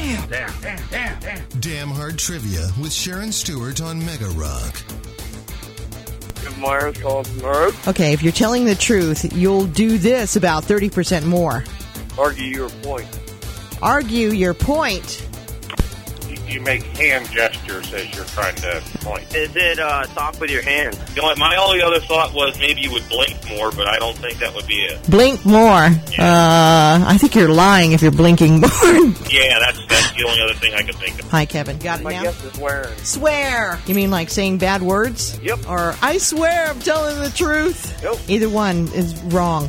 Damn Hard Trivia with Sharon Stewart on Mega Rock. Myers calling from Earth. Okay, if you're telling the truth, you'll do this about 30% more. Argue your point. Argue your point. You make hand gestures as you're trying to point. Is it talk with your hands? My only other thought was maybe you would blink more, but I don't think that would be it. Blink more. Yeah. I think you're lying if you're blinking more. Yeah, that's the only other thing I could think of. Hi, Kevin. Got it My now? guess is swearing. Swear. You mean like saying bad words? Yep. Or, I swear I'm telling the truth? Nope. Either one is wrong.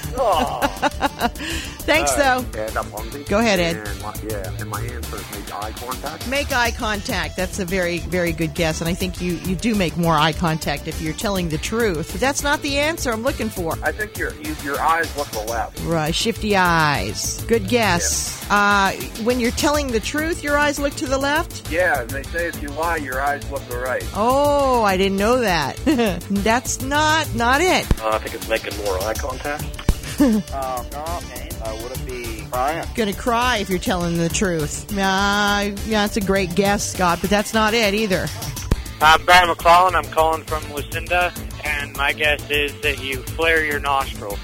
Thanks, though. Ed, I'm hungry. Go ahead, Ed. And my answer is make eye contact. Make eye contact. That's a very, very good guess. And I think you do make more eye contact if you're telling the truth. But that's not the answer I'm looking for. I think your eyes look to the left. Right, shifty eyes. Good guess. When you're telling the truth, your eyes look to the left? Yeah, and they say if you lie, your eyes look to the right. Oh, I didn't know that. That's not it. I think it's making more eye contact. No, okay. Would it be crying? Gonna cry if you're telling the truth. Yeah, it's a great guess, Scott, but that's not it either. I'm Brian McClellan. I'm calling from Lucinda, and my guess is that you flare your nostrils.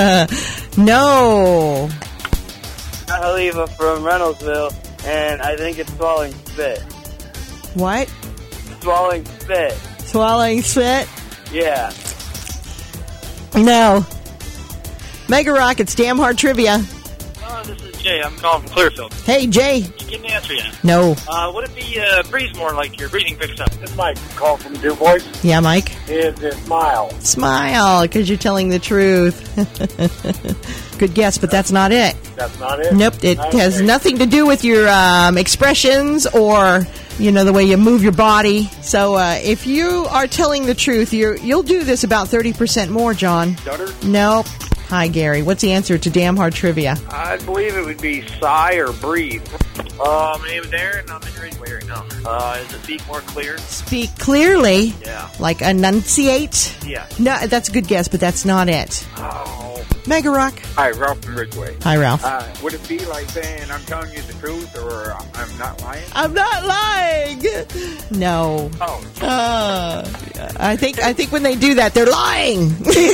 No. Oliva from Reynoldsville, and I think it's swallowing spit. What? Swallowing spit. Swallowing spit? Yeah. No. Mega Rock, it's Damn Hard Trivia. Oh, this is Jay. I'm calling from Clearfield. Hey, Jay. You give me the answer yet? No. Would it be breathe more like your breathing picks up? It's Mike. Call from DuBois. Yeah, Mike? Is it smile? Smile, because you're telling the truth. Good guess, but that's not it. That's not it? Nope, it has nothing to do with your expressions or, the way you move your body. So if you are telling the truth, you'll do this about 30% more, John. Stutter? Nope. Hi, Gary. What's the answer to Damn Hard Trivia? I believe it would be sigh or breathe. My name is Aaron. I'm in Ridgeway right now. Is the speak more clear? Speak clearly. Yeah. Like enunciate? Yeah. No, that's a good guess, but that's not it. Oh. Mega Rock. Hi, Ralph from Ridgeway. Hi, Ralph. Would it be like saying I'm telling you the truth or I'm not lying? I'm not lying. No. Oh. I think when they do that, they're lying.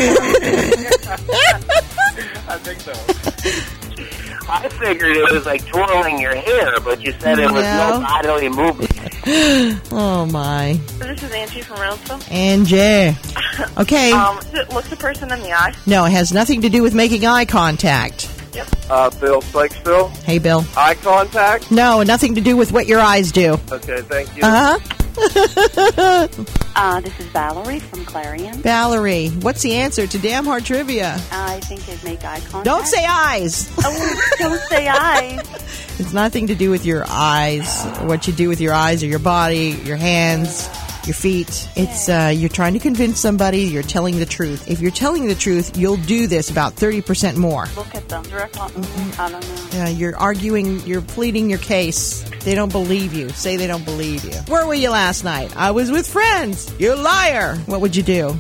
I think so. I figured it was like twirling your hair, but you said it was no bodily movement. Oh, my. This is Angie from Reynoldsville. Angie. Okay. Does it look the person in the eye? No, it has nothing to do with making eye contact. Yep. Bill Sykesville. Hey, Bill. Eye contact? No, nothing to do with what your eyes do. Okay, thank you. Uh-huh. This is Valerie from Clarion. Valerie, what's the answer to Damn Hard Trivia? I think it'd make eye contact. Don't say eyes. Oh, don't say eyes. It's nothing to do with your eyes, what you do with your eyes or your body, your hands, your feet. It's you're trying to convince somebody you're telling the truth. If you're telling the truth, you'll do this about 30% more. Look at them. Direct on. I don't know. You're arguing, you're pleading your case. They don't believe you. Say they don't believe you. Where were you last night? I was with friends. You're a liar. What would you do?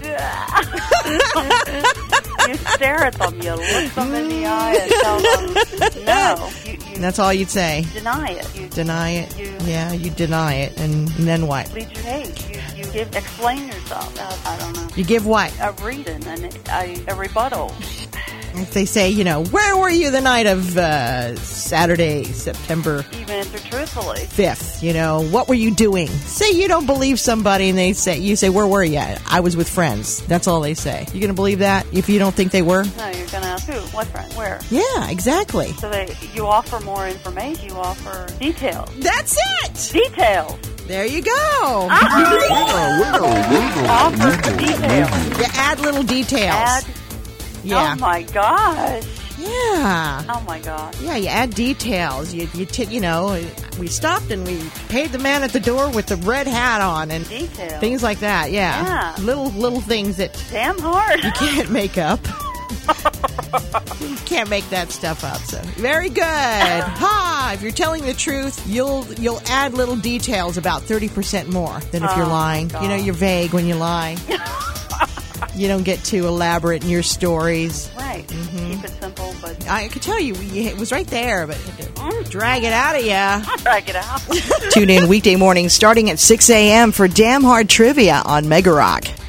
You stare at them. You look them in the eye and tell them no. That's all you'd say. Deny it. You deny it. You deny it, and then what? Plead your case. You explain yourself. I don't know. You give what? A reason and a rebuttal. If they say, where were you the night of Saturday, September Even answer truthfully. 5th? What were you doing? Say you don't believe somebody and you say, where were you? I was with friends. That's all they say. You going to believe that if you don't think they were? No, you're going to ask who? What friend? Where? Yeah, exactly. So you offer more information. You offer details. That's it! Details. There you go. Offer details. You add little details. Yeah. Oh my gosh. Yeah. Oh my gosh. Yeah, you add details. We stopped and we paid the man at the door with the red hat on and details. Things like that. Yeah. Little things that damn hard. You can't make up. You can't make that stuff up. So very good. If you're telling the truth, you'll add little details about 30% more than if you're lying. You're vague when you lie. You don't get too elaborate in your stories. Right. Mm-hmm. Keep it simple, but I could tell you it was right there, but drag it out of you. Drag it out. Tune in weekday mornings starting at 6 a.m. for Damn Hard Trivia on Mega Rock.